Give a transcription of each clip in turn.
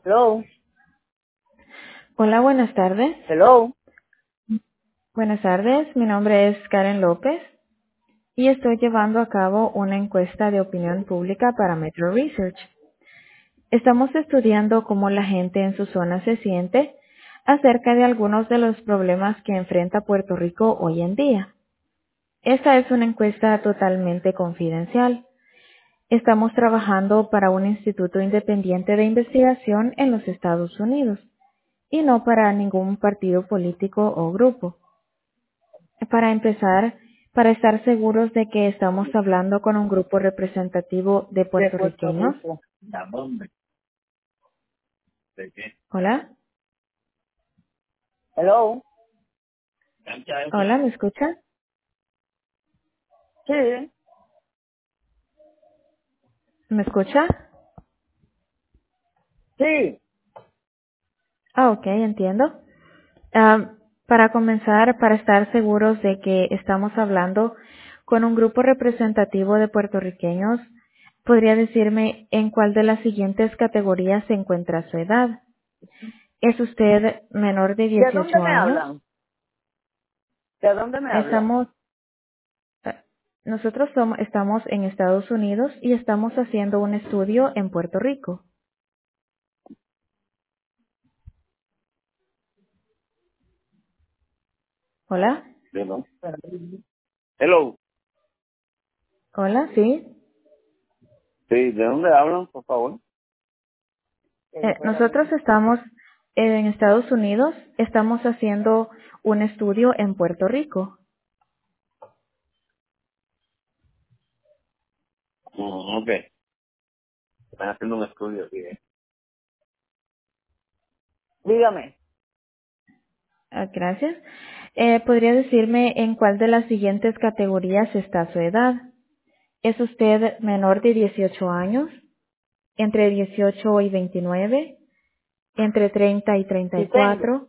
Hello, Hola, buenas tardes. hello. Buenas tardes, mi nombre es Karen López y estoy llevando a cabo una encuesta de opinión pública para Metro Research. Estamos estudiando cómo la gente en su zona se siente acerca de algunos de los problemas que enfrenta Puerto Rico hoy en día. Esta es una encuesta totalmente confidencial. Estamos trabajando para un instituto independiente de investigación en los Estados Unidos y no para ningún partido político o grupo. Para empezar, para estar seguros de que estamos hablando con un grupo representativo de De Puerto puertorriqueños. Rico. ¿A dónde? ¿De qué? Hola, Hello. hola, ¿me escucha? Sí, ¿Me escucha? sí. Ok, entiendo. Para comenzar, para estar seguros de que estamos hablando con un grupo representativo de puertorriqueños, ¿podría decirme en cuál de las siguientes categorías se encuentra su edad? ¿Es usted menor de ¿De dónde 18 me años? hablan? ¿De dónde me hablan? Estamos Nosotros estamos en Estados Unidos y estamos haciendo un estudio en Puerto Rico. Hola, ¿De dónde? Hello. hola, sí. Sí, ¿de dónde hablan, por favor? Nosotros estamos en Estados Unidos, estamos haciendo un estudio en Puerto Rico. Ok. Están haciendo un estudio aquí. Dígame. Gracias. ¿Podría decirme en cuál de las siguientes categorías está su edad? ¿Es usted menor de 18 años? ¿Entre 18 y 29? ¿Entre 30 y Sí tengo. 34?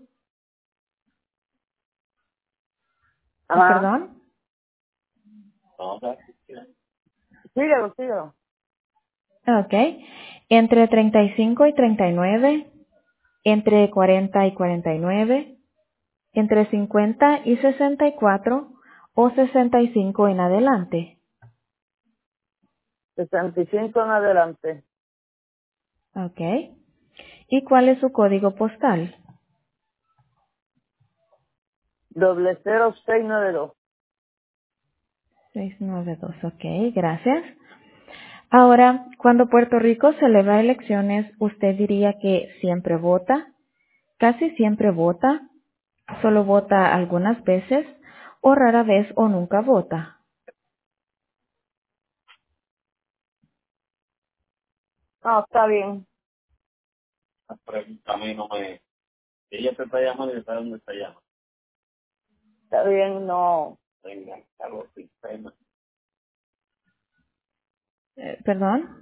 Ajá. ¿Perdón? Ok. Síguelo, síguelo. Ok. Entre 35 y 39, entre 40 y 49, entre 50 y 64 o 65 en adelante. 65 en adelante. Ok. ¿Y cuál es su código postal? 00692. 692. Ok, gracias. Ahora, cuando Puerto Rico celebra elecciones, ¿usted diría que siempre vota? ¿Casi siempre vota? ¿Solo vota algunas veces? ¿O rara vez o nunca vota? No, está bien. La pregunta a mí no me... Ella te está llamando y está dónde está llamando. Está bien, no. Venga, algo así. ¿Perdón?